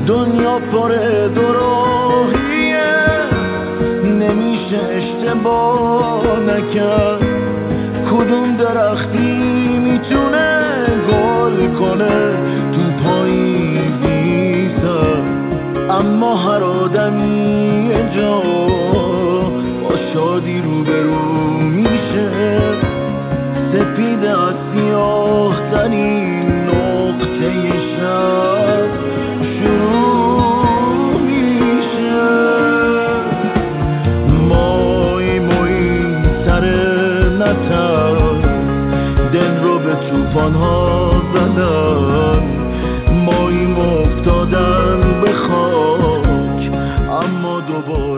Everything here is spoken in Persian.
دنیا پر دوراهیه، نمیشه اشتباه نکرد. کدوم درختی میتونه گل کنه تو پاییزی سر، اما هر آدمی یه جا با شادی روبرو میشه. سپید از سیاه ترین نقطه شب شروع میشه. مایی سر نتر دل رو به توفان ها زدن، مایی افتادن به خاک اما دوباره